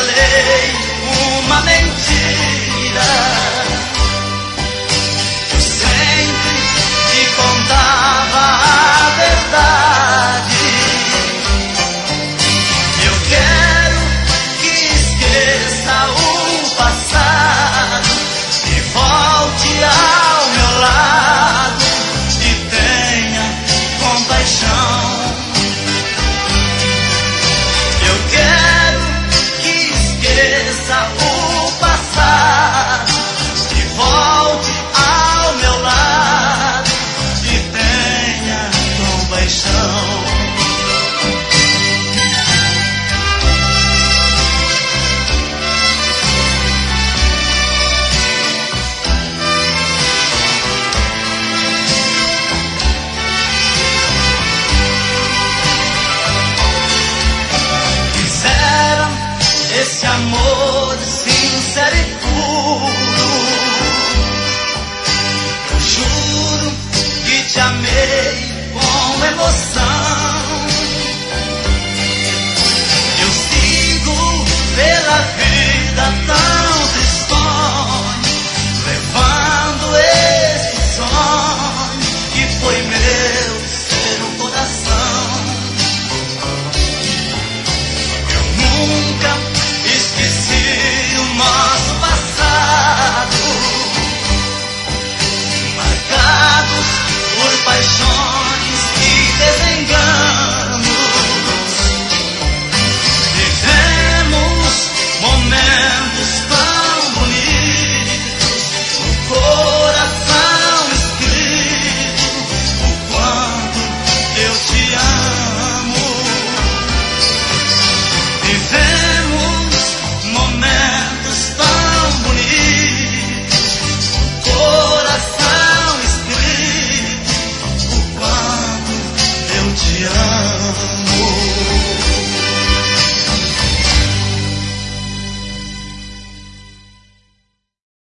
falei uma mentira. Eu sempre te contava a verdade. Eu quero que esqueça o passado e volte ao meu lado e tenha compaixão. Eu quero que esqueça o passado e volte ao meu lado e tenha compaixão. Esse amor sincero e puro, eu juro que te amei com emoção.